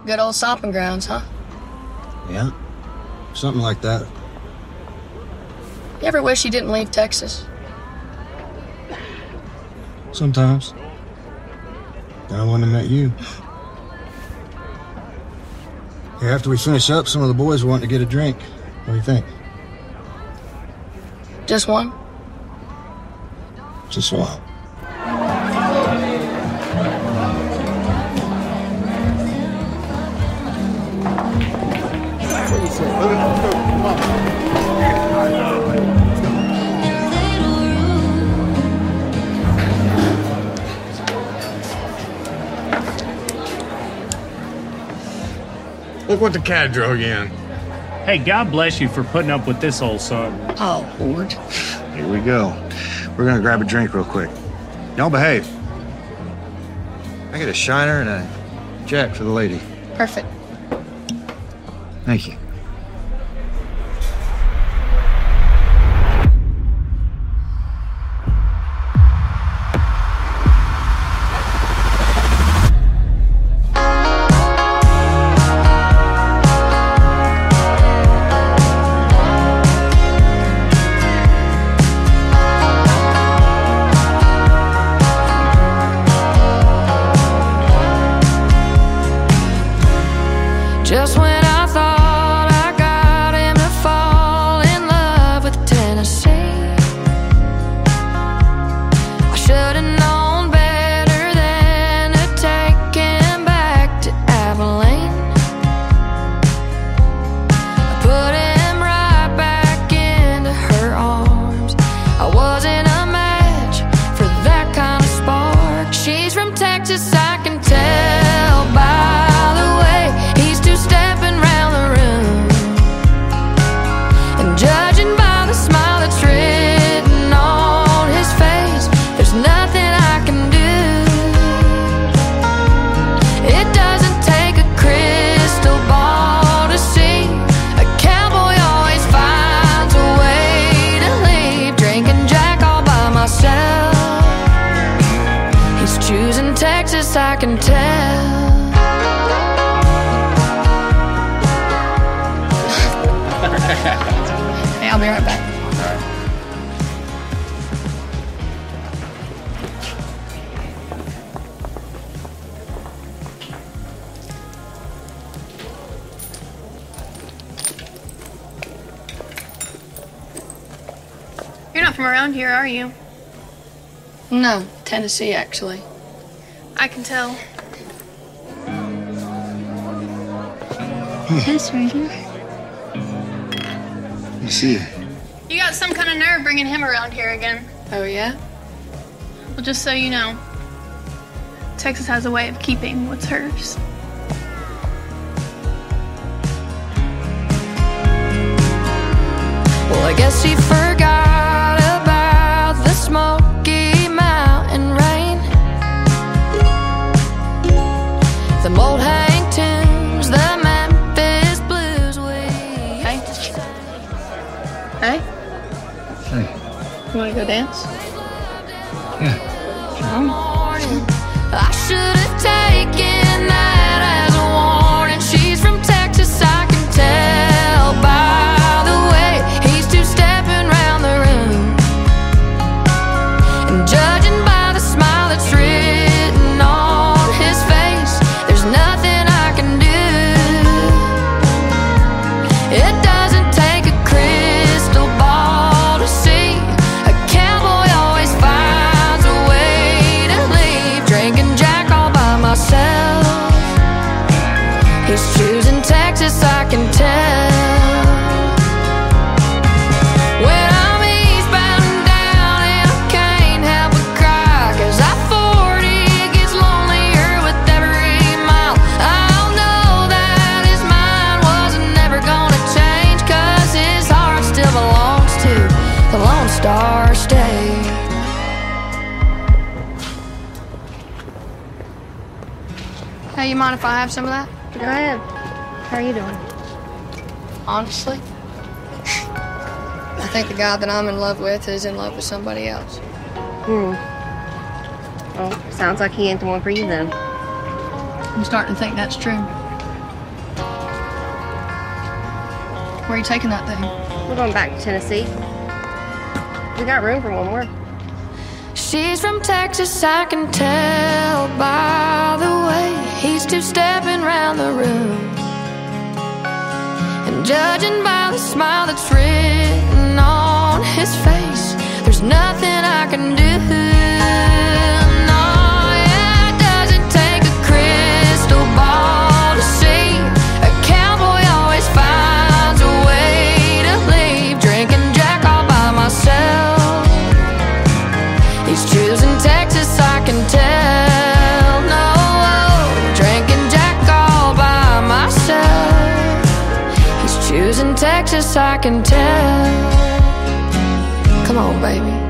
Good old sopping grounds, huh? Yeah, something like that. You ever wish you didn't leave Texas? Sometimes. Then I wouldn't have met you. Hey, after we finish up, some of the boys want to get a drink. What do you think? Just one? Just one. Look what the cat drug in. Hey, God bless you for putting up with this old son. Oh, Lord. Here we go. We're gonna grab a drink real quick. Y'all behave. I get a Shiner and a Jack for the lady. Perfect. Thank you. Just when I thought I got him to fall in love with Tennessee, I should have known better than to take him back to Abilene. I put him right back into her arms. I wasn't a match for that kind of spark. She's from Texas, I can tell by the way he's stepping round the room, and judging by the smile that's written on his face, there's nothing I can do. It doesn't take a crystal ball to see a cowboy always finds a way to leave. Drinking Jack all by myself, he's choosing Texas, I can tell. Hey, I'll be right back. You're not from around here, are you? No, Tennessee, actually. I can tell. Hey, sweetie. You see. You got some kind of nerve bringing him around here again. Oh, yeah? Well, just so you know, Texas has a way of keeping what's hers. Well, I guess he forgot about the Smoky Mountain rain, the old hang tunes, the Memphis blues. Hey. Hey? Hey. You want to go dance? Yeah. I should have taken that as a warning. She's from Texas, I can tell by the way he's two-stepping round the room, and judging by the smile that's written on his face, there's nothing I can do. It doesn't take a crystal ball to see a cowboy always finds a way to leave. Drinking Jack all by myself, he's choosing Texas, I can tell. When I'm eastbound and down and I can't help but cry, 'cause I-40 gets lonelier with every mile. I'll know that his mind wasn't never gonna change, 'cause his heart still belongs to the Lone Star State. Hey, you mind if I have some of that? Go ahead. How are you doing? Honestly, I think the guy that I'm in love with is in love with somebody else. Well, sounds like he ain't the one for you then. I'm starting to think that's true. Where are you taking that thing? We're going back to Tennessee. We got room for one more. She's from Texas, I can tell by the way he's two-stepping round the room. And judging by the smile that's written on his face, there's nothing I can do. No, yeah, it doesn't take a crystal ball to see. A cowboy always finds a way to leave. Drinking Jack all by myself. He's choosing Texas, I can tell. No, drinking Jack all by myself. He's choosing Texas, I can tell. Come on, baby.